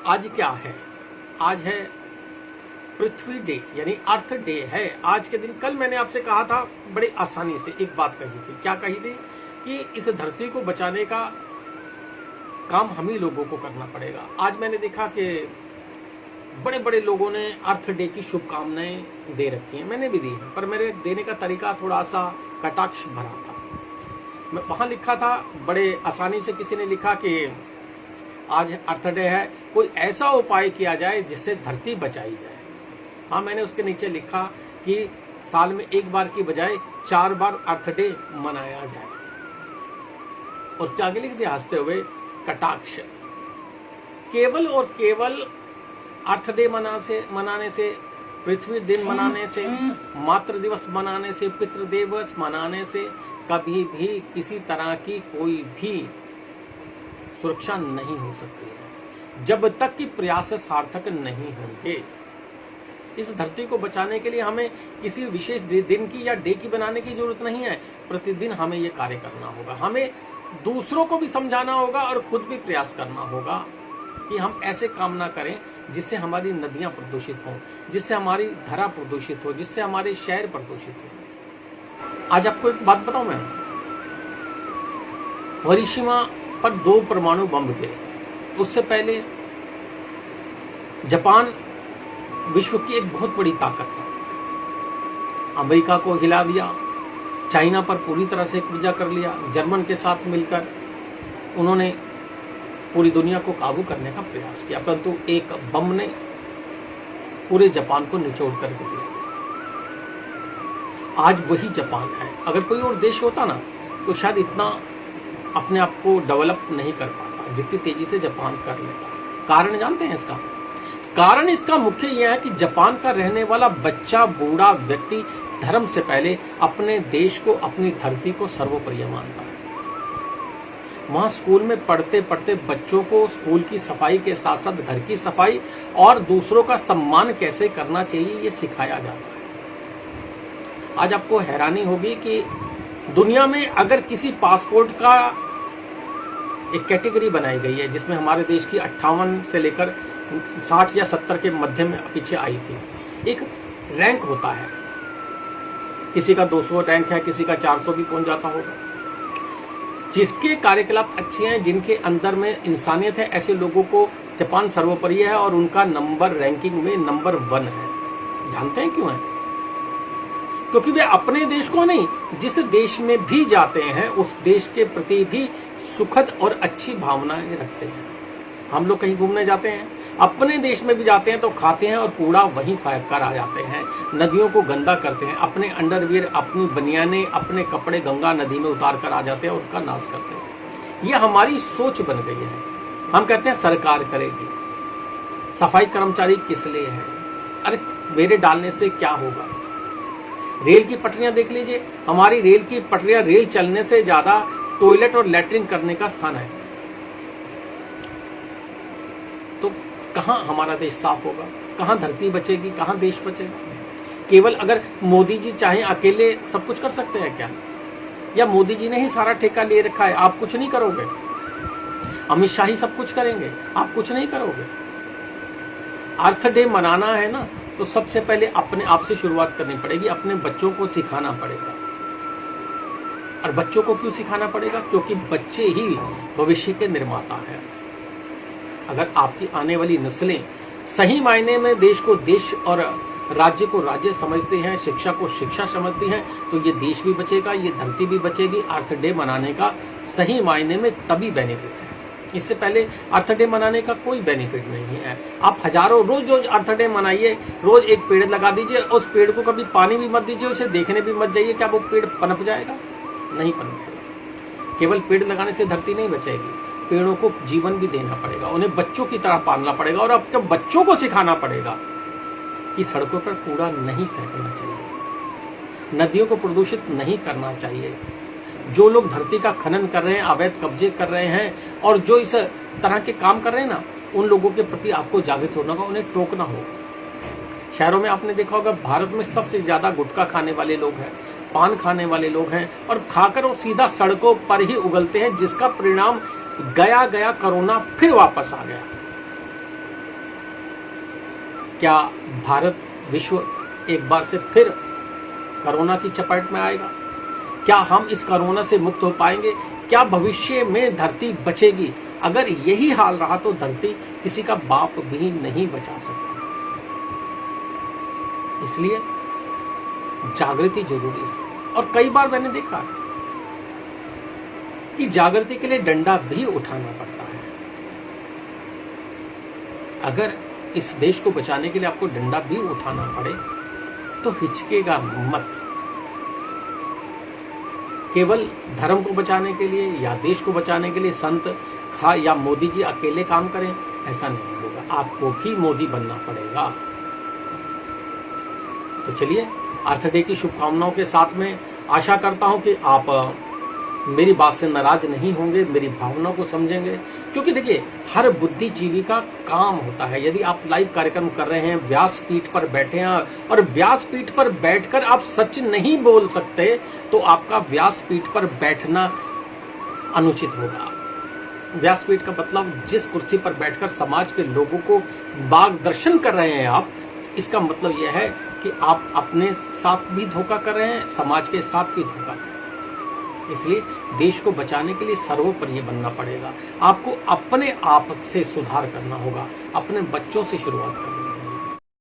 आज क्या है? आज है पृथ्वी डे, यानी अर्थ डे है आज के दिन। कल मैंने आपसे कहा था, बड़ी आसानी से एक बात कही थी। क्या कही थी? कि इस धरती को बचाने का काम हम ही लोगों को करना पड़ेगा। आज मैंने देखा कि बड़े बड़े लोगों ने अर्थ डे की शुभकामनाएं दे रखी हैं, मैंने भी दी है, पर मेरे देने का तरीका थोड़ा सा कटाक्ष भरा था। मैं वहां लिखा था, बड़े आसानी से किसी ने लिखा कि आज अर्थ डे है, कोई ऐसा उपाय किया जाए जिससे धरती बचाई जाए। हाँ, मैंने उसके नीचे लिखा कि साल में एक बार की बजाय 4 बार अर्थ डे मनाया जाए। और आगे लिख दिया हंसते हुए, कटाक्ष, केवल और केवल अर्थ डे मनाने से, पृथ्वी दिन मनाने से, मातृ दिवस मनाने से, पितृ दिवस मनाने से कभी भी किसी तरह की कोई भी सुरक्षा नहीं हो सकती है, जब तक कि प्रयास सार्थक नहीं होंगे। इस धरती को बचाने के लिए हमें किसी विशेष दिन की या डे की बनाने की जरूरत नहीं है। प्रतिदिन हमें यह कार्य करना होगा, हमें दूसरों को भी समझाना होगा और खुद भी प्रयास करना होगा कि हम ऐसे काम ना करें जिससे हमारी नदियां प्रदूषित हों, जिससे हमारी धरा प्रदूषित हो, जिससे हमारे शहर प्रदूषित हो। आज आपको एक बात बताऊं, मैं हिरोशिमा पर 2 परमाणु बम गिरे। उससे पहले जापान विश्व की एक बहुत बड़ी ताकत था, अमेरिका को हिला दिया, चाइना पर पूरी तरह से कब्जा कर लिया। जर्मन के साथ मिलकर उन्होंने पूरी दुनिया को काबू करने का प्रयास किया, परंतु एक बम ने पूरे जापान को निचोड़ कर दिया। आज वही जापान है। अगर कोई और देश होता ना, तो शायद इतना अपने आप को डेवलप नहीं कर पाता जितनी तेजी से जापान कर लेता। कारण जानते हैं इसका? कारण इसका मुख्य यह है कि जापान का रहने वाला बच्चा, बूढ़ा व्यक्ति धर्म से पहले अपने देश को, अपनी धरती को सर्वोपरि मानता है। वहां स्कूल में पढ़ते पढ़ते बच्चों को स्कूल की सफाई के साथ साथ घर की सफाई और दूसरों का सम्मान कैसे करना चाहिए, ये सिखाया जाता है। आज आपको हैरानी होगी कि दुनिया में अगर किसी पासपोर्ट का एक कैटेगरी बनाई गई है जिसमें हमारे देश की 58 से लेकर 60 या 70 के मध्य में पीछे आई थी, एक रैंक होता है, किसी का 200 रैंक है, किसी का 400 भी पहुंच जाता होगा। जिसके कार्यकलाप अच्छे हैं, जिनके अंदर में इंसानियत है, ऐसे लोगों को जापान सर्वोपरि है और उनका नंबर रैंकिंग में नंबर 1 है। जानते हैं क्यों है? क्योंकि वे अपने देश को नहीं, जिस देश में भी जाते हैं उस देश के प्रति भी सुखद और अच्छी भावनाएं रखते हैं। हम लोग कहीं घूमने जाते हैं, अपने देश में भी जाते हैं तो खाते हैं और कूड़ा वहीं फेंक कर आ जाते हैं, नदियों को गंदा करते हैं, अपने अंडरवियर, अपनी बनियानें, अपने कपड़े गंगा नदी में उतार कर आ जाते हैं और उसका नाश करते हैं। ये हमारी सोच बन गई है। हम कहते हैं सरकार करेगी, सफाई कर्मचारी किस लिए है? अरे मेरे डालने से क्या होगा? रेल की पटरियां देख लीजिए, हमारी रेल की पटरियां रेल चलने से ज्यादा टॉयलेट और लैट्रिन करने का स्थान है। तो कहां हमारा देश साफ होगा? कहां धरती बचेगी? कहां देश बचेगा? केवल अगर मोदी जी चाहें अकेले सब कुछ कर सकते हैं क्या? या मोदी जी ने ही सारा ठेका ले रखा है, आप कुछ नहीं करोगे? अमित शाह ही सब कुछ करेंगे, आप कुछ नहीं करोगे? अर्थ डे मनाना है ना, तो सबसे पहले अपने आप से शुरुआत करनी पड़ेगी, अपने बच्चों को सिखाना पड़ेगा। और बच्चों को क्यों सिखाना पड़ेगा? क्योंकि बच्चे ही भविष्य के निर्माता हैं। अगर आपकी आने वाली नस्लें सही मायने में देश को देश और राज्य को राज्य समझते हैं, शिक्षा को शिक्षा समझती हैं, तो ये देश भी बचेगा, ये धरती भी बचेगी। अर्थ डे मनाने का सही मायने में तभी बेनिफिट है। इससे पहले अर्थ डे मनाने का कोई बेनिफिट नहीं है। आप हजारों रोज अर्थ डे मनाइए, रोज एक पेड़ लगा दीजिए, उस पेड़ को कभी पानी भी मत दीजिए, उसे देखने भी मत जाइए, क्या वो पेड़ पनप जाएगा? नहीं पनपेगा। केवल पेड़ लगाने से धरती नहीं बचेगी, पेड़ों को जीवन भी देना पड़ेगा, उन्हें बच्चों की तरह पालना पड़ेगा और आपके बच्चों को सिखाना पड़ेगा कि सड़कों पर कूड़ा नहीं फेंकना चाहिए, नदियों को प्रदूषित नहीं करना चाहिए। जो लोग धरती का खनन कर रहे हैं, अवैध कब्जे कर रहे हैं और जो इस तरह के काम कर रहे हैं ना, उन लोगों के प्रति आपको जागृत होना होगा, उन्हें टोकना होगा। शहरों में आपने देखा होगा, भारत में सबसे ज्यादा गुटखा खाने वाले लोग हैं, पान खाने वाले लोग हैं और खाकर वो सीधा सड़कों पर ही उगलते हैं, जिसका परिणाम गया कोरोना फिर वापस आ गया। क्या भारत विश्व एक बार से फिर कोरोना की चपेट में आएगा? क्या हम इस कोरोना से मुक्त हो पाएंगे? क्या भविष्य में धरती बचेगी? अगर यही हाल रहा तो धरती किसी का बाप भी नहीं बचा सकता। इसलिए जागृति जरूरी है। और कई बार मैंने देखा है कि जागृति के लिए डंडा भी उठाना पड़ता है। अगर इस देश को बचाने के लिए आपको डंडा भी उठाना पड़े तो हिचकेगा मत। केवल धर्म को बचाने के लिए या देश को बचाने के लिए संत खा या मोदी जी अकेले काम करें, ऐसा नहीं होगा। आपको भी मोदी बनना पड़ेगा। तो चलिए, अर्थ डे की शुभकामनाओं के साथ में आशा करता हूं कि आप मेरी बात से नाराज नहीं होंगे, मेरी भावनाओं को समझेंगे। क्योंकि देखिए, हर बुद्धिजीवी का काम होता है। यदि आप लाइव कार्यक्रम कर रहे हैं, व्यासपीठ पर बैठे हैं और व्यासपीठ पर बैठकर आप सच नहीं बोल सकते, तो आपका व्यासपीठ पर बैठना अनुचित होगा। व्यासपीठ का मतलब जिस कुर्सी पर बैठकर समाज के लोगों को मार्गदर्शन कर रहे हैं आप, इसका मतलब यह है कि आप अपने साथ भी धोखा कर रहे हैं, समाज के साथ भी धोखा। इसलिए देश को बचाने के लिए सर्वोपरि बनना पड़ेगा। आपको अपने आप से सुधार करना होगा, अपने बच्चों से शुरुआत करनी